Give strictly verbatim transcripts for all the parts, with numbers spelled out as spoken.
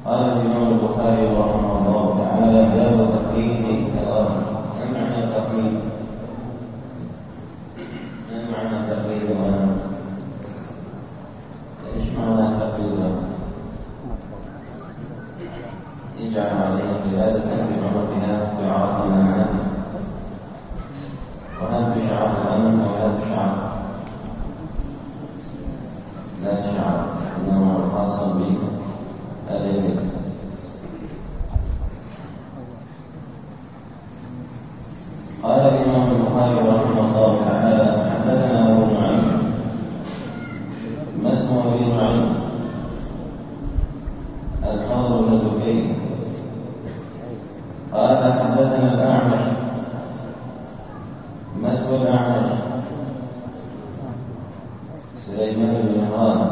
قال الإمام البخاري رحمه الله تعالى: باب تقليد الغنم. ما معنى تقليد؟ ما معنى تقليد الغنم؟ ايش معنى تقليدها؟ يجعل عليها قلادة بعنقها تعرف من المنام، وهل تشعر الغنم ولا تشعر؟ لا تشعر، انه خاص بالإبل. قال الإمام البخاري رحمه الله تعالى: حدثنا أبو نعيم. ما اسم أبي نعيم؟ الفضل بن دكين. قال حدثنا الأعمش. ما اسم الأعمش؟ سليمان بن مهران.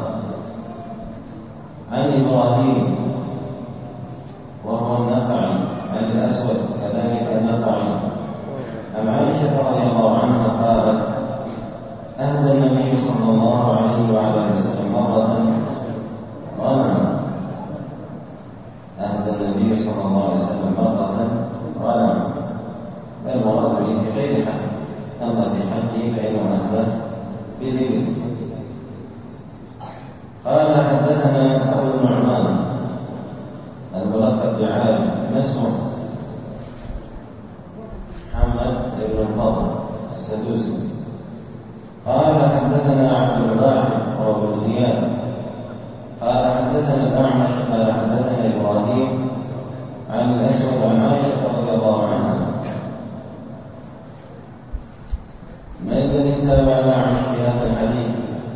عن إبراهيم وهو النخعي، عن الأسود كذلك النخعي، عن عائشة رضي الله عنها قالت: أهدى النبي صلى الله عليه وعلى آله وسلم مرة غنما. أهدى النبي صلى الله عليه وسلم مرة غنما، والمراد به بغير حق، أما في حقه فإنه أهدى بالإبل. قال حدثنا أبو النعمان الملقب بعالي. ما اسمه؟ محمد بن الفضل السدوسي. قال حدثنا عبد الواحد وهو ابن زياد. قال حدثنا الأعمش قال حدثنا إبراهيم عن الأسود عن عائشة رضي الله عنها. ما الذي تابع الأعمش في هذا الحديث؟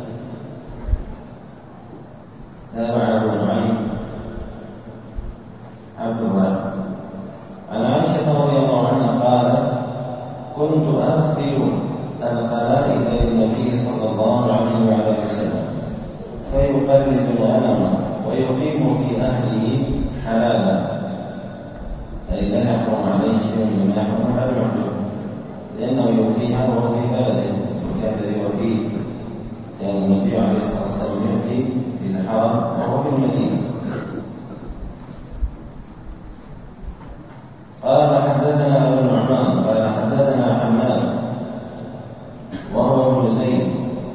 تابع أبو نعيم عبد الواحد. عن عائشة رضي الله عنها قالت: كنت أفتل القلائد للنبي صلى الله عليه وعلى وسلم فيقلد الغنم ويقيم في أهله حلالا، أي لا يحرم عليه شيء مما يحرم على المحرم، لأنه يؤتيها وهو في بلده، وكان الذي يؤتيه كان النبي عليه الصلاة والسلام يؤتي في الحرم وهو في المدينة. قال حدثنا أبو النعمان قال حدثنا حماد وهو ابن زيد.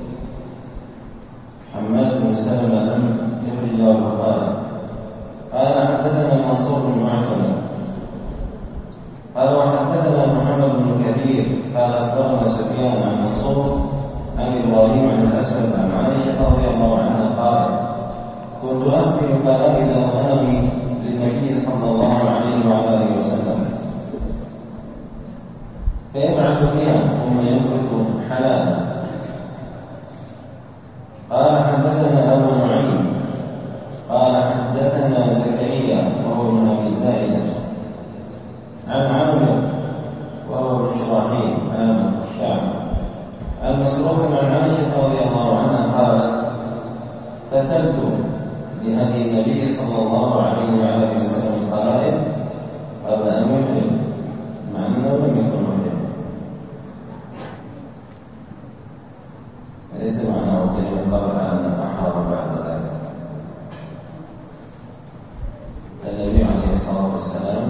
حماد بن سلمة لم يخرج له البخاري. قال حدثنا منصور بن معتمر قال وحدثنا محمد بن كثير قال أخبرنا سفيان عن منصور عن إبراهيم عن الأسود عن عائشة رضي الله عنها قال: كنت أفتل قلائد الغنم للنبي صلى الله عليه وعلى آله وسلم فيبعث بها ثم يمكث حلالا. قال حدثنا أبو نعيم قال حدثنا زكريا وهو ابن أبي الزائدة عن عامر وهو ابن شراحيل عامر الشعبي عن مسروق عن عائشة رضي الله عنها قالت: فتلت لهدي النبي صلى الله عليه وعلى آله وسلم القلائد قبل أن يحرم، مع أنه لم يكن محرم. ليس معناه كلمة قبل أن أحرم بعد ذلك. النبي عليه الصلاة والسلام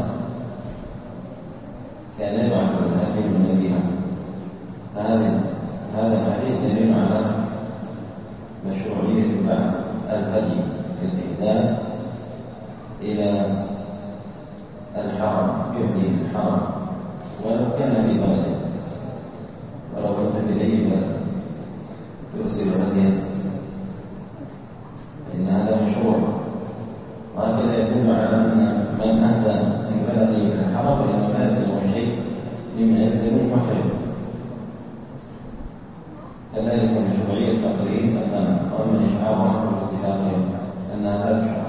كان يبعث بالهدي من المدينة. هذا هذا الحديث دليل على مشروعية بعث الهدي بالإهداء إلى الحرم، يهدي في الحرم ولو كان في بلده، ولو كنت في أي بلد ترسل هديا، فإن هذا مشروع. وهكذا يدل على أن من أهدى من بلده إلى الحرم فإنه لا يلزم شيء مما يلزم المحرم. كذلك مشروعية تقليد الغنم ومن إشعارهم واتفاقهم أنها لا تشعر.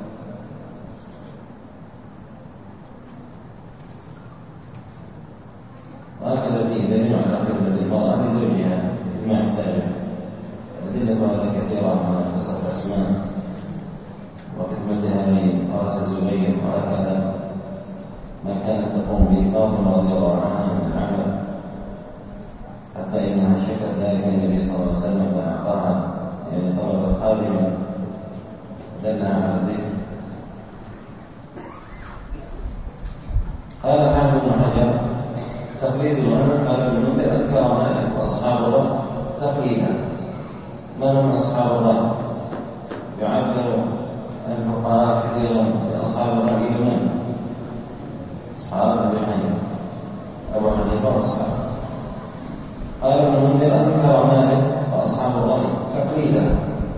وهكذا فيه دليل على خدمة المرأة لزوجها بما يحتاجه. أدلة هذا كثيرة من قصة أسماء وخدمتها لفرس الزبير، وهكذا ما كانت تقوم به فاطمة رضي الله عنها من العمل، حتى إنها شكت ذلك النبي صلى الله عليه وسلم فأعطاها، يعني طلبت خادما دلها على الذكر قال الحافظ بن حجر تقليد الغنم. قال ابن المنذر أذكر مالك وأصحاب الله تقليدا. من هم أصحاب الله؟ يعبر الفقهاء كثيرا بأصحاب الرأي من أصحاب أبي حنيفة أبو حنيفة وأصحابه. قال ابن المنذر أذكر مالك وأصحاب الرأي تقليدا.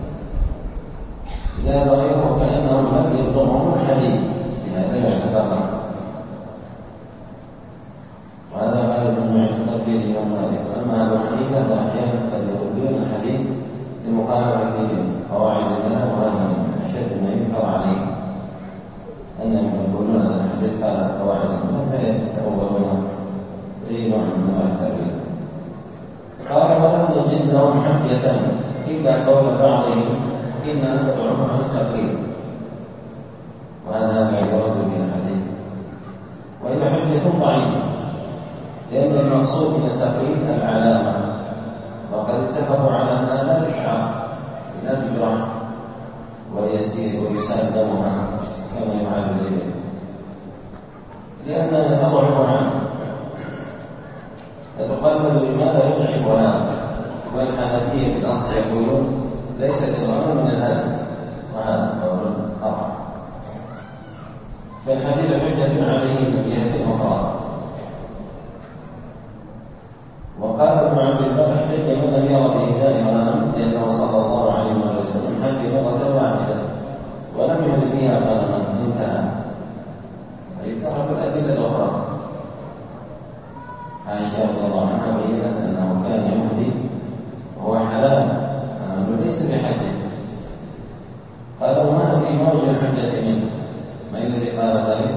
زاد غيره كأنهم لم يضرهم الحديث بهذا يعتبر، وهذا غالب أنه يعتبر به الإمام مالك. وأما أبو حنيفة فأحيانا قد يردون الحديث لمخالفة قواعد المذهب، وهذا من أشد ما ينكر عليه أنهم يقولون هذا الحديث قال قواعد المذهب فيتأولون أي نوع من أنواع التأويل. قال ولم نجد لهم حجة إلا قول بعضهم إنها تضعف عن التقليد، وهذا لا يرد به الحديث، وإن حجة ضعيفة، لأن المقصود من التقليد العلامة، وقد اتفقوا على أنها لا تشعر لا تجرح ويسير ويسال دمها كما يفعل بالإبل، لأنها تضعف عنه فتقلد بما لا يضعفها. والحنفية في الأصل يقولون ليست الغنم من الهدم، وهذا قول أضعف، فالحديث حجة عليه من جهة أخرى. وقال ابن عبد البر احتج من لم ير بإهداء غنم، لأنه صلى الله عليه وسلم حج مرة واحدة ولم يهد فيها غنما انتهى. فيترك الأدلة الأخرى. عائشة رضي الله عنها بينت أنه كان يهدي وهو حلال، أنه ليس بحجة. قال وما أدري ما وجه الحجة منه، ما الذي قال ذلك؟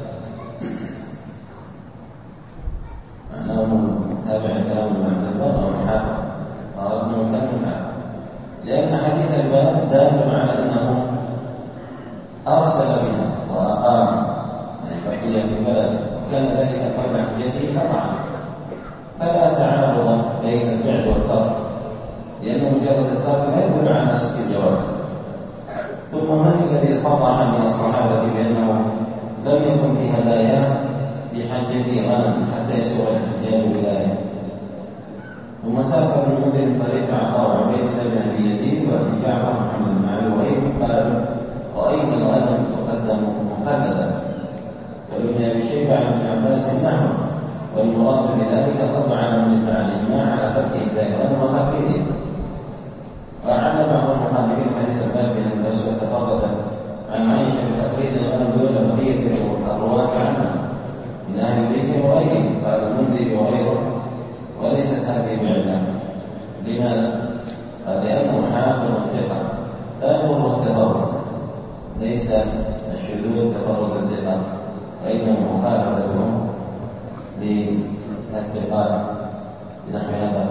أنه تابع كلام ابن عبد البر أو الحافظ، قال أنه كان محافظ، لأن حديث الباب دال على أنه أرسل بها وأقام يعني بقي في بلده، وكان ذلك قبل حجته شرعا، فلا تعارض بين الفعل والترك، لأن مجرد الترك لا يدل على نسك الجواز. ثم من الذي صرح من الصحابة بأنه لم يكن بهداياه بحجته غنم حتى يسوغ الاحتجاج بذلك؟ ثم سافر ابن المنذر من طريق عطاء وعبيد الله بن أبي يزيد وأبي جعفر محمد بن علي وغيره قالوا رأينا الغنم تقدم مقلدا، وابن أبي شيبة عن ابن عباس نحو، والمراد بذلك الرد على من ادعى الإجماع على ترك إهداء الغنم وتقليده. وأعل بعض المحاملين حديث الباب بأن الرسول تفرد عن عائشة بتقليد الغنم دون بقية الرواة عنها من أهل البيت وغيرهم، قال المنذر وغيره، وليست هذه بعلة. لماذا؟ قال لأنه حافظ ثقة لا يضر التفرد، ليس الشذوذ تفرد الثقة، وإنما مخالفتهم للثقات بنحو هذا